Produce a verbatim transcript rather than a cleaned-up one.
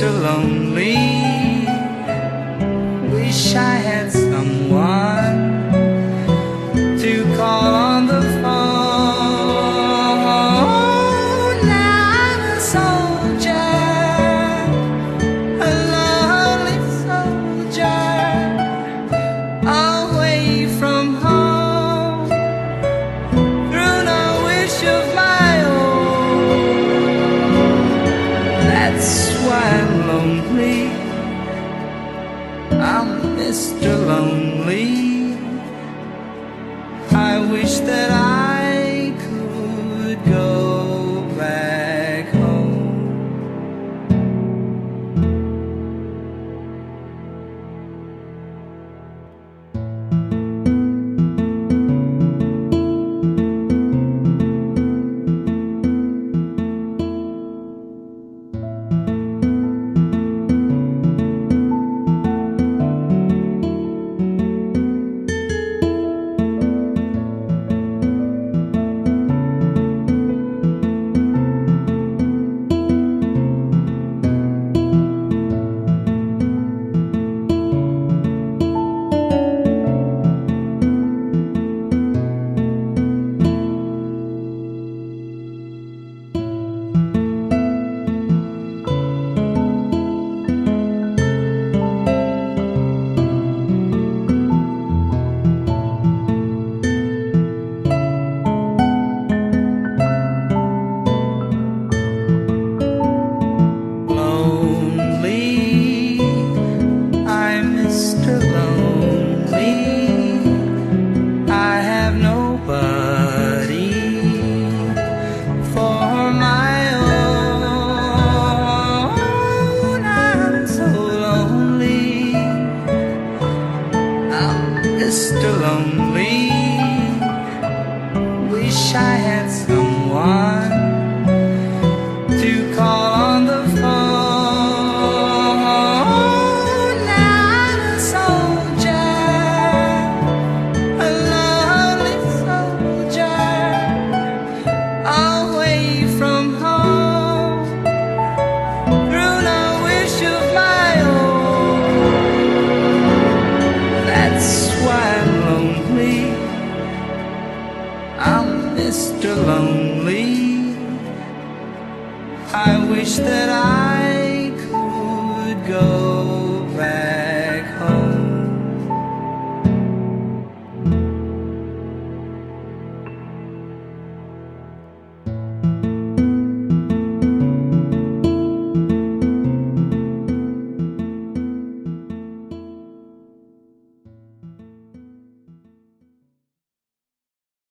Mister Lonely. Wish I had someone to call on the phone. Now I'm a soldier, a lonely soldier, away from home, through no wish of my own. That's why I'm lonely. I'm Mister Lonely. I wish that I could go back home. Mister Lonely, wish I had someone to call on the phone. Now I'm a soldier, a lonely soldier, away from home, through no wish of my own. That's why I'm lonely. I'm Mister Lonely. I wish that I